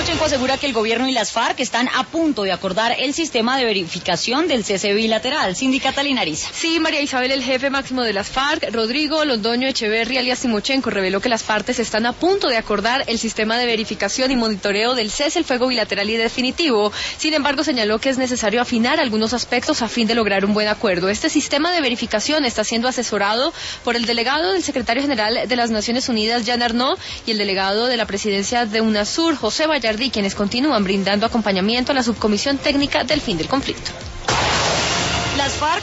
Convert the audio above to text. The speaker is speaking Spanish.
Timochenko asegura que el gobierno y las FARC están a punto de acordar el sistema de verificación del cese bilateral. Cindy Catalina Ariza. Sí, María Isabel, el jefe máximo de las FARC, Rodrigo Londoño Echeverri, alias Timochenko, reveló que las partes están a punto de acordar el sistema de verificación y monitoreo del cese el fuego bilateral y definitivo. Sin embargo, señaló que es necesario afinar algunos aspectos a fin de lograr un buen acuerdo. Este sistema de verificación está siendo asesorado por el delegado del secretario general de las Naciones Unidas, Jean Arnaud, y el delegado de la presidencia de UNASUR, José Vallardí, quienes continúan brindando acompañamiento a la subcomisión técnica del fin del conflicto. Las FARC